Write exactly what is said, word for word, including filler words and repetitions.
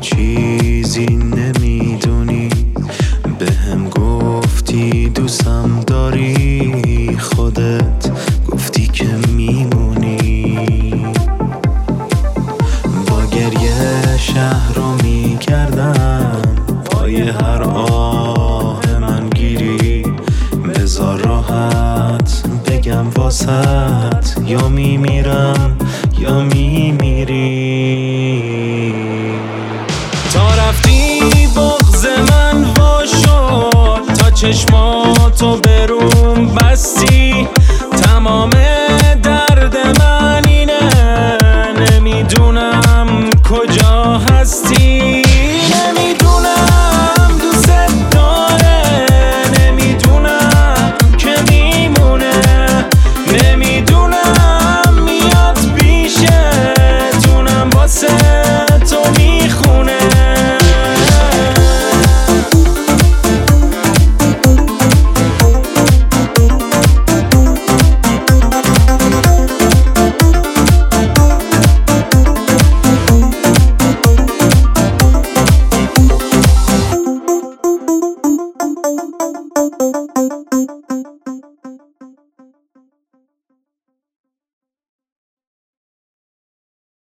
چیزی نمیدونی، به هم گفتی دوستم داری، خودت گفتی که میمونی. با گریه شهر رو میگردم، پای هر آه من گیری، بذار راحت بگم واسط، یا میمیرم یا میمیری. تا رفتی بغض من وا شد، تا چشماتو بروم بستی، تمام درد من اینه، نمیدونم کجا هستی، نمیدونم دوست داره، نمیدونم که میمونه، نمیدونم میاد پیشتونم واسه تو میخونه. Thank you.